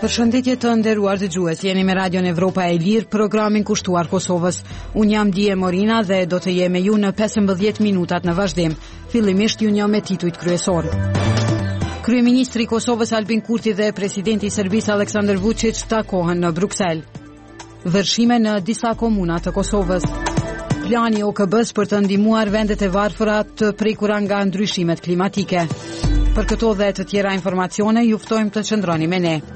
Përshëndetje të nderuar dëgjues, jeni me Radion Evropa e Lirë, programin kushtuar Kosovës. Unë jam Dije Morina dhe do të jem me ju në 15 minutat në vazhdim. Fillimisht ju njoh me titujt kryesor. Kryeministri i Kosovës Albin Kurti dhe presidenti i Serbisë Aleksandar Vučić takohen në Bruksel. Vërshime në disa komuna të Kosovës. Plani OKB-s për të ndihmuar vendet e varfëra të prekura nga ndryshimet klimatike. Për këto dhe të tjera informacione, ju ftojmë të qëndroni me ne.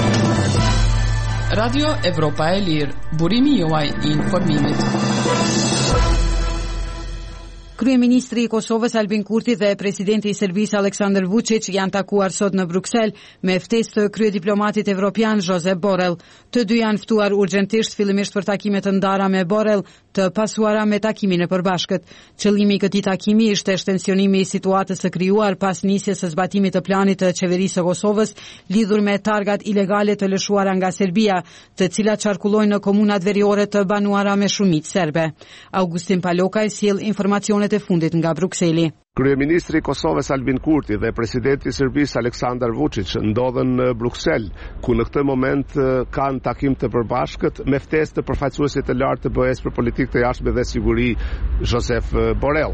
Radio Evropa e Lirë, burimi juaj i informimit. Kryeministri i Kosovës Albin Kurti dhe presidenti i Serbisë Aleksandar Vučić janë takuar sot në Bruksel me ftesë të kryediplomatit evropian Josep Borrell. Të dy janë ftuar urgjentisht fillimisht për takime të ndara me Borrell, të pasuara me takimin e përbashkët. Qëllimi i këtij takimi ishte shtensionimi i situatës së krijuar pas nisjes së zbatimit të planit të qeverisë së Kosovës lidhur me targat ilegale të lëshuara nga Serbia, të cilat qarkullojnë në komunat veriore të banuara me shumicë serbe. Augustin Palokaj sjell informacione e fundit nga Brukseli. Kryeministri i Kosovës Albin Kurti dhe presidenti i Serbisë Aleksandar Vučić ndodhen në Bruksel, ku në këtë moment kanë takim të përbashkët me ftesë të përfaqësuesit të lartë të BE-s për politikë të jashtme dhe siguri Josep Borrell.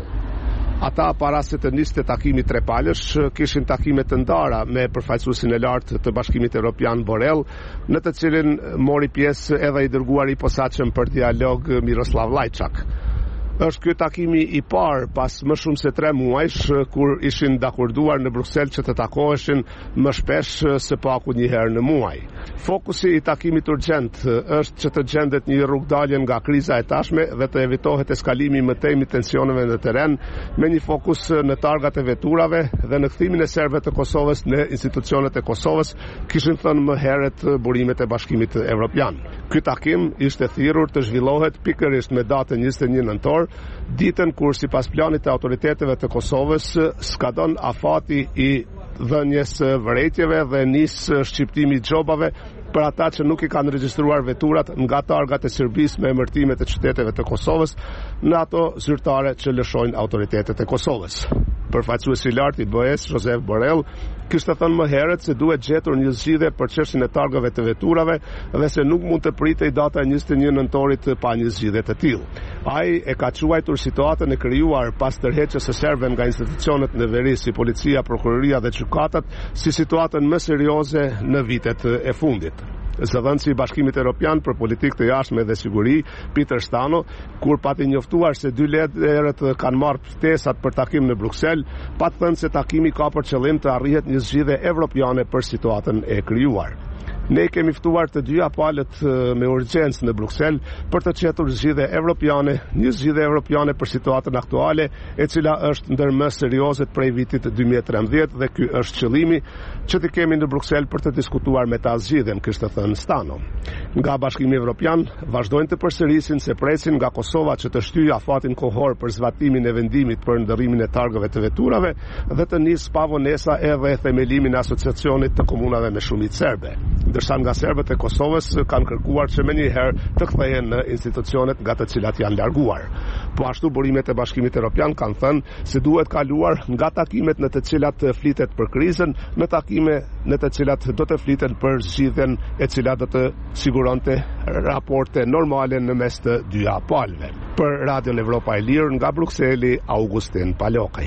Ata para se të niste takimi trepalësh kishin takime të ndara me përfaqësuesin e lartë të Bashkimit Evropian Borrell, në të cilin mori pjesë edhe i dërguari i posaçëm për dialog Miroslav Lajçak. Është ky takimi i parë pas më shumë se 3 muajsh kur ishin dakorduar në Bruksel që të takoheshin më shpesh se paku një herë në muaj. Fokusi i takimit urgjent është që të gjendet një rrugdalje nga kriza e tashme dhe të evitohet eskalimi i mëtejmit tensioneve në teren, me një fokus në targat e veturave dhe në kthimin e serbëve të Kosovës në institucionet e Kosovës, kishin thënë më herët burimet e Bashkimit Evropian. Ky takim ishte thirrur të zhvillohet pikërisht me datën 21 nëntor, ditën kur sipas planit të autoriteteve të Kosovës skadon afati i dhënjes vërejtjeve dhe nis shqiptimi i xhobave për ata që nuk i kanë regjistruar veturat nga targat e Serbisë me emërtimet e qyteteve të Kosovës në ato zyrtare që lëshojnë autoritetet e Kosovës. Përfaqësuesi i lartë i BE-s Josep Borrell kishte thënë më herët se duhet gjetur një zgjidhje për çështjen e targave të veturave dhe se nuk mund të pritej data 21 nëntorit pa një zgjidhje të tillë. Ai e ka quajtur situatën e krijuar pas tërheqjes së serbëve nga institucionet në veri si policia, prokuroria dhe gjykatat si situatën më serioze në vitet e fundit. Zëdhënësi i Bashkimit Evropian për politikë të jashtme dhe siguri, Peter Stano, kur pati njoftuar se 2 liderët kanë marrë ftesat për takim në Bruksel, patë thënë se takimi ka për qëllim të arrihet një zgjidhje evropiane për situatën e krijuar. Ne kemi ftuar të dyja palët me urgjencë në Bruksel për të gjetur zgjidhje evropiane, një zgjidhje evropiane për situatën aktuale, e cila është ndër më seriozet prej vitit 2013 dhe ky është qëllimi që të kemi në Bruksel për të diskutuar me ta zgjidhjen, kishte thënë Stano. Nga Bashkimi Evropian vazhdojnë të përsërisin se presin nga Kosova që të shtyjë afatin kohor për zbatimin e vendimit për ndërrimin e targave të veturave dhe të nisë pavonesa edhe themelimin e asociacionit të komunave me shumicë serbe. Ndërsa nga serbët e Kosovës kanë kërkuar që menjëherë të kthehen në institucionet nga të cilat janë larguar. Po ashtu burimet e Bashkimit Evropian kanë thënë se duhet kaluar nga takimet në të cilat flitet për krizën në takime në të cilat do të flitet për zgjidhjen e cila do të siguronte raporte normale në mes të dyja palëve. Për Radion Evropa e Lirë nga Brukseli, Augustin Palokaj.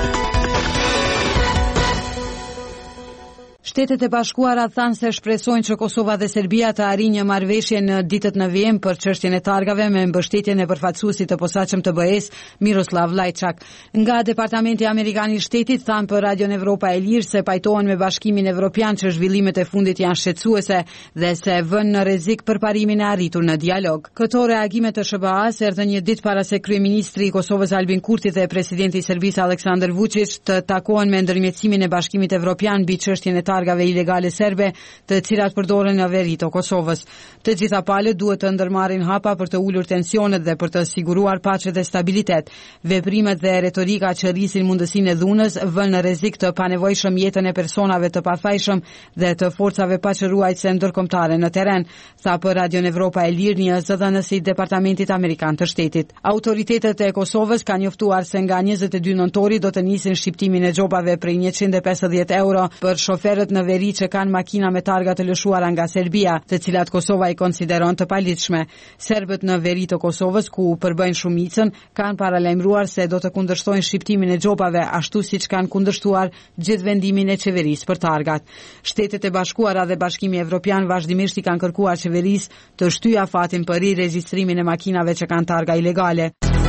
Shtetet e Bashkuara thanë se shpresojnë që Kosova dhe Serbia të arrijnë një marrëveshje në ditët në vijim për çështjen e targave me mbështetjen e përfaqësuesit të posaçëm të BE-s Miroslav Lajçak. Nga Departamenti Amerikan i Shtetit thanë për Radion Evropa e Lirë se pajtohen me Bashkimin Evropian që zhvillimet e fundit janë shqetësuese dhe se vënë në rrezik përparimin e arritur në dialog. Këto reagime të SBA-s erdhën një ditë para se kryeministri i Kosovës Albin Kurti dhe presidenti i Serbisë Aleksandar Vučić të takohen me ndërmjetësimin e Bashkimit Evropian mbi çështjen e targave ilegale serbe, të cilat përdoren në veri të Kosovës. Të gjitha palët duhet të ndërmarrin hapa për të ulur tensionet dhe për të siguruar paqe dhe stabilitet. Veprimet dhe retorika që rrisin mundësinë e dhunës vënë në rrezik të panevojshëm jetën e personave të pafajshëm dhe të forcave paqëruajtëse ndërkombëtare në terren, tha për Radion Evropa e Lirë një zëdhënës i Departamentit Amerikan të Shtetit. Autoritetet e Kosovës kanë njoftuar se nga 22 nëntori do të nisin shqiptimin e xhopave prej 150 euro për shoferët serbët në veri që kanë makina me targa të lëshuara nga Serbia, të cilat Kosova i konsideron të paligjshme. Serbët në veri të Kosovës, ku përbëjnë shumicën, kanë paralajmëruar se do të kundërshtojnë shqiptimin e xhopave, ashtu siç kanë kundërshtuar gjithë vendimin e qeverisë për targat. Shtetet e Bashkuara dhe Bashkimi Evropian vazhdimisht i kanë kërkuar qeverisë të shtyjë afatin për riregjistrimin e makinave që kanë targa ilegale.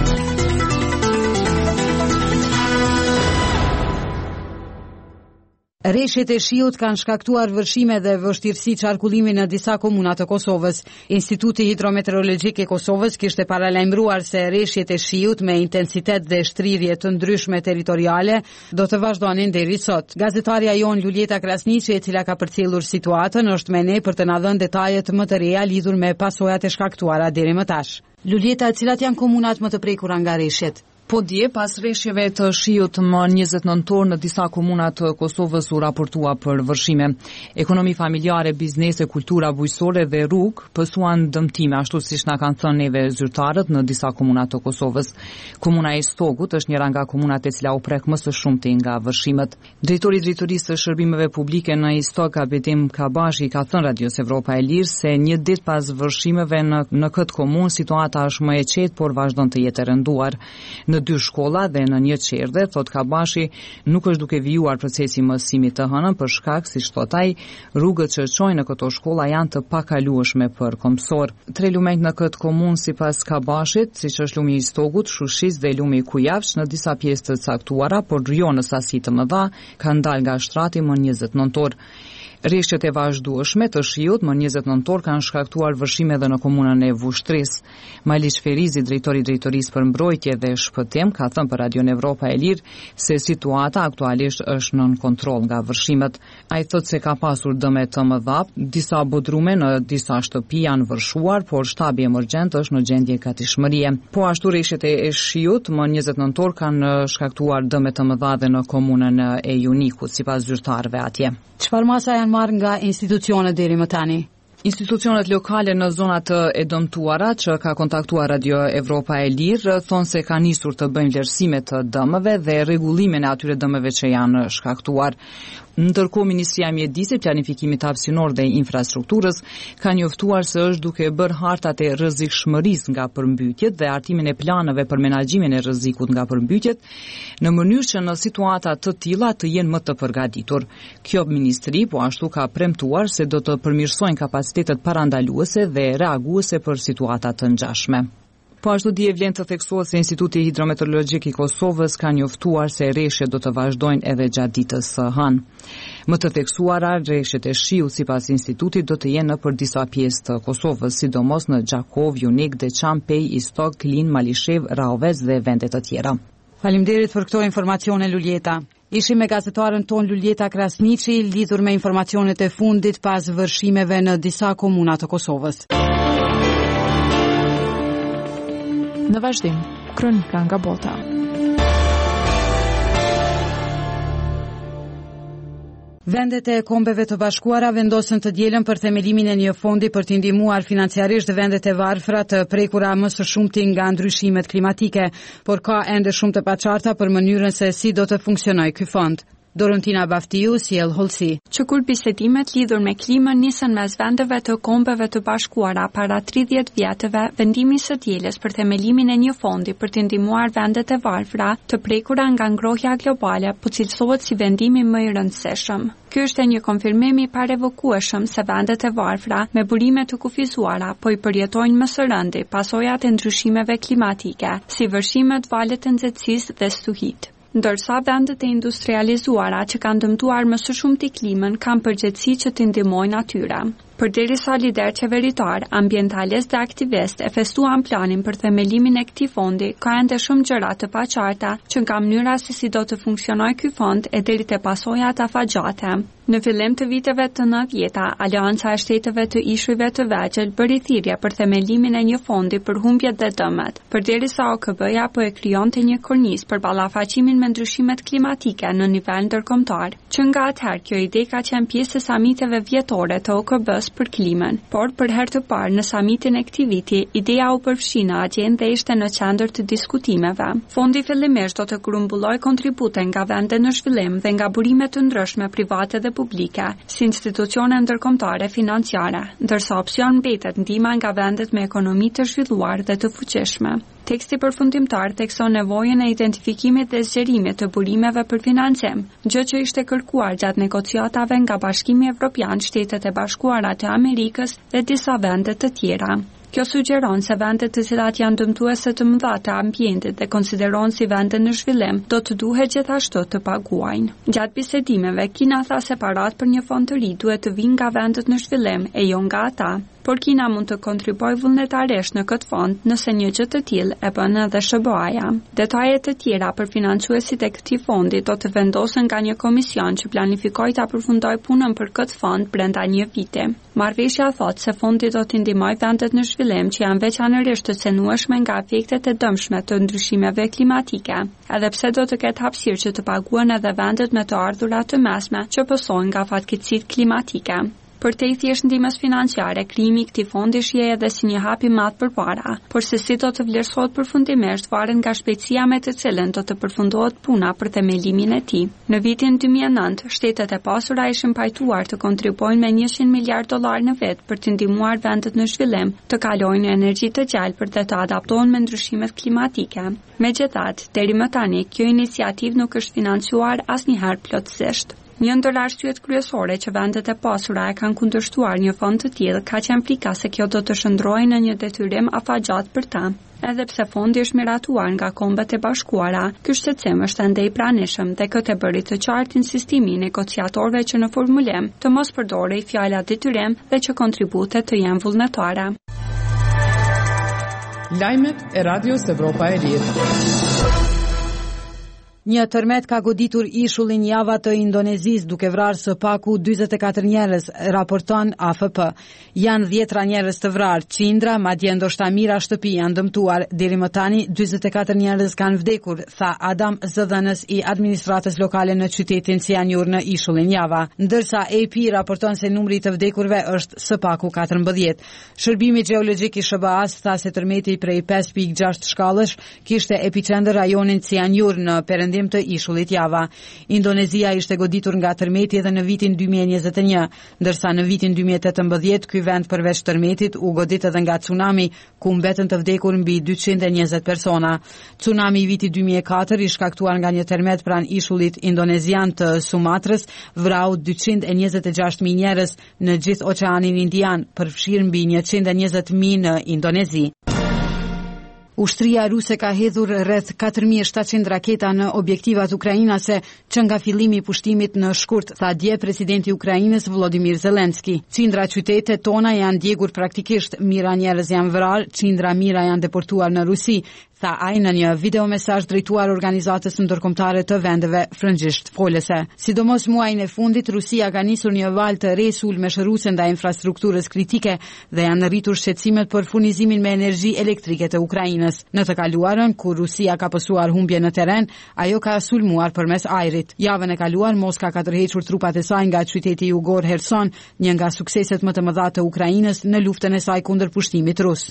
Rreshjet e shiut kanë shkaktuar vërshime dhe vështirësi qarkullimi në disa komuna të Kosovës. Instituti Hidrometeorologjik i Kosovës kishte paralajmëruar se rreshjet e shiut me intensitet dhe shtrirje të ndryshme territoriale do të vazhdonin deri sot. Gazetarja jon Luljeta Krasniqi, e cila ka përcjellur situatën, është me ne për të na dhënë detajet më të reja lidhur me pasojat e shkaktuara deri më tash. Luljeta, cilat janë komunat më të prekura nga rreshjet? Po dje, pas rreshjeve të shiut më 29 nëntor në disa komuna të Kosovës u raportua për vërshime. Ekonomi familjare, biznese, kultura bujqësore dhe rrugë pësuan dëmtime, ashtu siç na kanë thënë neve zyrtarët në disa komuna të Kosovës. Komuna e Stogut është njëra nga komunat e cila u prek më së shumti nga vërshimet. Drejtori i Drejtorisë së Shërbimeve Publike në Istog, Abedim Kabashi, ka thënë Radios Evropa e Lirë se një ditë pas vërshimeve në këtë komunë situata është më e qetë, por vazhdon të jetë e rënduar. Në 2 shkolla dhe në 1 qerdhe, thot Kabashi, nuk është duke vijuar procesi mësimit të hënën për shkak, siç thot ai, rrugët që çojnë në këto shkolla janë të pakalueshme për kombësor. 3 lumenjt në këtë komunë sipas Kabashit, siç është lumi i Stogut, Shushis dhe lumi i Kujavsh, në disa pjesë të caktuara, por jo në sasi të mëdha, kanë dalë nga shtrati më 20 nëntor. Rreshjet e vazhdueshme të shiut më 20 nëntor kanë shkaktuar vërshime edhe në komunën e Vushtris. Maliq Ferizi, drejtori i Drejtorisë për Mbrojtje dhe Shpëtim, ka thënë për Radion Evropa e Lirë se situata aktualisht është nën kontroll nga vërshimet. Ai thotë se ka pasur dëme të mëdha, disa bodrume në disa shtëpi janë vërshuar, por shtabi emergjent është në gjendje gatishmërie. Po ashtu rreshjet e shiut më 20 nëntor kanë shkaktuar dëme të mëdha dhe në komunën e Junikut, sipas zyrtarëve atje. Çfarë masa janë marrë nga institucionet deri më tani? Institucionet lokale në zonat e dëmtuara që ka kontaktuar Radio Evropa e Lirë thonë se ka nisur të bëjnë vlerësime të dëmeve dhe rregullimin e atyre dëmeve që janë shkaktuar. Ndërkohë, Ministria e Mjedisit, Planifikimit Hapësinor dhe Infrastrukturës ka njoftuar se është duke bërë hartat e rrezikshmërisë nga përmbytjet dhe hartimin e planeve për menaxhimin e rrezikut nga përmbytjet në mënyrë që në situata të tilla të jenë më të përgatitur. Kjo ministri po ashtu ka premtuar se do të përmirësojnë kapacitetet parandaluese dhe reaguese për situata të ngjashme. Po ashtu dje vlen të theksohet se Instituti Hidrometeorologjik i Kosovës ka njoftuar se rreshjet do të vazhdojnë edhe gjatë ditës së hënë. Më të theksuara, rreshjet e shiut sipas institutit do të jenë nëpër disa pjesë të Kosovës, sidomos në Gjakov, Junik, Deçan, Pej, Istog, Klin, Malishev, Rahovec dhe vende të tjera. Faleminderit për këto informacione, Luljeta. Ishim me gazetarën ton Luljeta Krasniqi lidhur me informacionet e fundit pas vërshimeve në disa komuna të Kosovës. Në vazhdim, kronika nga bota. Vendet e Kombeve të Bashkuara vendosën të dielën për themelimin e një fondi për të ndihmuar financiarisht vendet e varfra të prekura më së shumti nga ndryshimet klimatike, por ka ende shumë të paqarta për mënyrën se si do të funksionojë ky fond. Dorontina Baftiu, sjell hollësi. Që kur bisedimet lidhur me klimën nisën mes vendeve të Kombeve të Bashkuara para 30 vjetëve, vendimi së dielës për themelimin e një fondi për të ndihmuar vendet e varfra të prekura nga ngrohja globale po cilësohet si vendimi më i rëndësishëm. Ky është një konfirmim i parevokueshëm se vendet e varfra me burime të kufizuara po i përjetojnë më së rëndi pasojat e ndryshimeve klimatike, si vërshimet, valët e nxehtësisë dhe stuhit. Ndërsa vendet e industrializuara që kanë dëmtuar më së shumti klimën kanë përgjegjësi që të ndihmojnë atyre. Përderisa lider qeveritar, ambientalist dhe aktivist e festuan planin për themelimin e këtij fondi, ka ende shumë gjëra të paqarta që nga mënyra se si do të funksionojë ky fond e deri te pasojat afagjate. Në fillim të viteve të 90-ta, Aleanca e Shteteve të Ishujve të Vegjël bëri thirrje për themelimin e një fondi për humbjet dhe dëmet, përderisa OKB-ja po e krijonte një kornizë për ballafaqimin me ndryshimet klimatike në nivel ndërkombëtar. Që nga atëherë kjo ide ka qenë pjesë e samiteve vjetore të OKB-s vendos për klimën, por për herë të parë në samitin e këtij viti, ideja u përfshi në agjendë dhe ishte në qendër të diskutimeve. Fondi fillimisht do të grumbullojë kontribute nga vendet në zhvillim dhe nga burime të ndryshme private dhe publike, si institucione ndërkombëtare financiare, ndërsa opsion mbetet ndihma nga vendet me ekonomi të zhvilluar dhe të fuqishme. Teksti përfundimtar thekson nevojën e identifikimit dhe zgjerimit të burimeve për financim, gjë që ishte kërkuar gjatë negociatave nga Bashkimi Evropian, Shtetet e Bashkuara të Amerikës dhe disa vende të tjera. Kjo sugjeron se vendet të cilat janë dëmtuese të mëdha të ambientit dhe konsiderohen si vende në zhvillim, do të duhet gjithashtu të paguajnë. Gjatë bisedimeve, Kina tha se parat për një fond të ri duhet të vinë nga vendet në zhvillim e jo nga ata, por Kina mund të kontribuojë vullnetarisht në këtë fond nëse një gjë të tillë e bën edhe SBA-ja. Detajet të tjera për financuesit e këtij fondi do të vendosen nga një komision që planifikoi ta përfundojë punën për këtë fond brenda një viti. Marrëveshja thotë se fondi do të ndihmojë vendet në zhvillim që janë veçanërisht të cenueshme nga efektet e dëmshme të ndryshimeve klimatike, edhe pse do të ketë hapësirë që të paguhen edhe vendet me të ardhurat të mesme që pësojnë nga fatkeqësitë klimatike. Për te i thjesht ndihmës financiare, krijimi i këtij fondi shihet edhe si një hap i madh përpara, por se si do të vlerësohet përfundimisht varet nga shpejtësia me të cilën do të përfundohet puna për themelimin e tij. Në vitin 2009, shtetet e pasura ishin pajtuar të kontribuojnë me $100 miliard në vit për të ndihmuar vendet në zhvillim të kalojnë në energji të gjelbër dhe të adaptohen me ndryshimet klimatike. Megjithatë, deri më tani, kjo iniciativë nuk është financuar asnjëherë plotësisht. Një ndër arsyet kryesore që vendet e pasura e kanë kundërshtuar një fond të tillë ka qenë frika se kjo do të shndrojë në një detyrim afatgjat për ta. Edhe pse fondi është miratuar nga Kombet e Bashkuara, ky shqetësim është ende i pranishëm dhe këtë e bëri të qartë insistimin e negociatorëve që në formulim të mos përdorej fjala detyrim dhe që kontributet të jenë vullnetare. Lajmet e Radios Evropa e Lirë. Një tërmet ka goditur ishullin Java të Indonezisë duke vrarë së paku 44 njerëz, raporton AFP. Janë 10 njerëz të vrarë, qindra, madje ndoshta mira shtëpi janë dëmtuar. Deri më tani 44 njerëz kanë vdekur, tha Adam, zëdhënës i administratës lokale në qytetin Cianjur në ishullin Java. Ndërsa AP raporton se numri të vdekurve është së paku 14. Shërbimi gjeologjik i SBA-s tha se tërmeti prej 5.6 shkallësh kishte epicentër rajonin Cianjur në perëndim të ishullit Java. Indonezia ishte goditur nga tërmeti edhe në vitin 2021, ndërsa në vitin 2018 ky vend përveç tërmetit u godit edhe nga tsunami, ku mbetën të vdekur mbi 220 persona. Tsunami i vitit 2004 i shkaktuar nga një tërmet pranë ishullit indonezian të Sumatrës vrau 226.000 njerëz në gjithë oqeanin Indian, përfshirë mbi 120.000 në Indonezi. Ushtria ruse ka hedhur rreth 4.700 raketa në objektivat ukrainase që nga fillimi i pushtimit në shkurt, tha dje presidenti i Ukrainës Volodymyr Zelensky. Qindra qytete tona janë djegur praktikisht, mira njerëz janë vrarë, qindra mira janë deportuar në Rusi, tha ai në një videomesazh drejtuar organizatës ndërkombëtare të vendeve frëngjisht folëse. Sidomos muajin e fundit, Rusia ka nisur një valë të re sulmesh ruse ndaj infrastrukturës kritike dhe janë rritur shqetësimet për furnizimin me energji elektrike të Ukrainës. Në të kaluarën, kur Rusia ka pësuar humbje në terren, ajo ka sulmuar përmes ajrit. Javën e kaluar, Moska ka tërhequr trupat e saj nga qyteti jugor Kherson, një nga sukseset më të mëdha të Ukrainës në luftën e saj kundër pushtimit rus.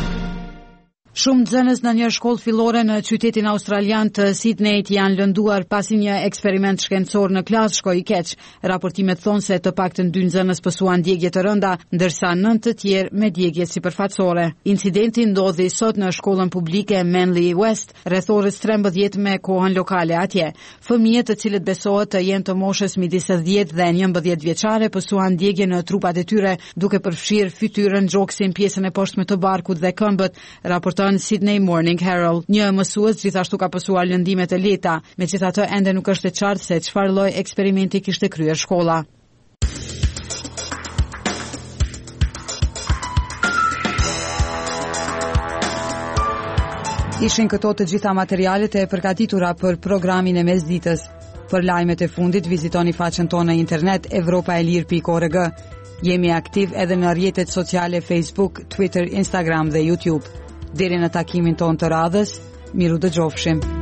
Shumë nxënës në një shkollë fillore në qytetin australian të Sydneyt janë lënduar pasi një eksperiment shkencor në klasë shkoi keq. Raportimet thonë se të paktën 2 nxënës pësuan djegje të rënda, ndërsa 9 të tjerë me djegje sipërfaqësore. Incidenti ndodhi sot në shkollën publike Manly West, rreth orës 13 me kohën lokale atje. Fëmijët, të cilët besohet të jenë të moshës midis 10 dhe 11 vjeçare, pësuan djegje në trupat e tyre, duke përfshirë fytyrën, gjoksin, pjesën e poshtme të barkut dhe këmbët, raporton Sydney Morning Herald. Një mësues gjithashtu ka pësuar lëndimet e lehta, megjithatë ende nuk është e qartë se çfarë lloj eksperimenti kishte kryer shkolla. Ishin këto të gjitha materialet e përgatitura për programin e mesditës. Për lajmet e fundit vizitoni faqen tonë në internet evropaelir.org. Jemi aktiv edhe në rrjetet sociale Facebook, Twitter, Instagram dhe YouTube. Deri në takimin ton të radhës, miru dëgjofshim.